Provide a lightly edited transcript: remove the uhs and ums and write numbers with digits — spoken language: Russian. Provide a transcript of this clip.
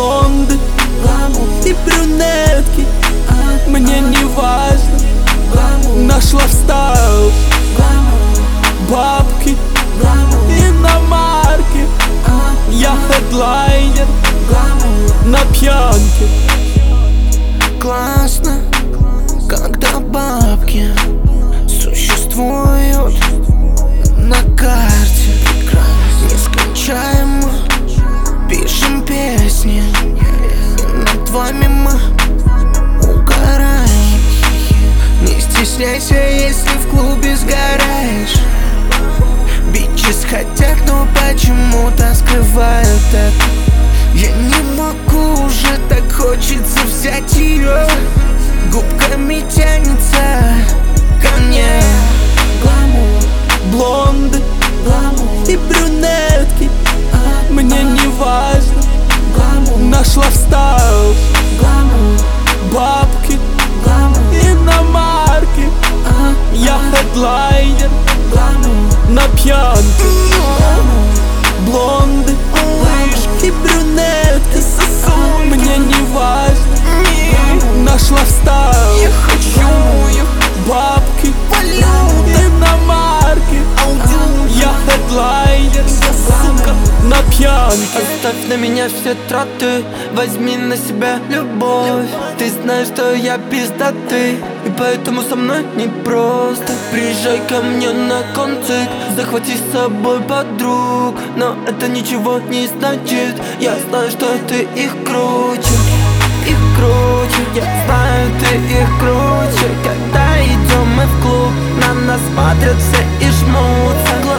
Блонды и брюнетки, мне не важно. Наш лайфстайл, бабки, иномарки. Я хедлайнер на пьянке. Классно, когда бабки существуют на карте. Нескончаемо пишем песни, и над вами мы угораем. Не стесняйся, если в клубе сгораешь. Бичес хотят, но почему-то скрывают это. Я не могу уже, так хочется взять ее. Губками тянется ко мне. Блонды и брюнетки, мне не важно. Наш лайфстайл, бабки, иномарки. Я хедлайнер на пьянке. Блонды и брюнетки, мне не важно. Наш лайфстайл, Я хочу бабки, валюты. иномарки. Я хедлайнер, сука, на пьянке. Оставь на меня все траты, возьми на себя любовь. Ты знаешь, что я пиздатый, и поэтому со мной непросто. Приезжай ко мне на концерт, захвати с собой подруг. Но это ничего не значит, я знаю, что ты их круче. Их круче, я знаю, ты их круче. Когда идем мы в клуб, на нас смотрят все и жмутся.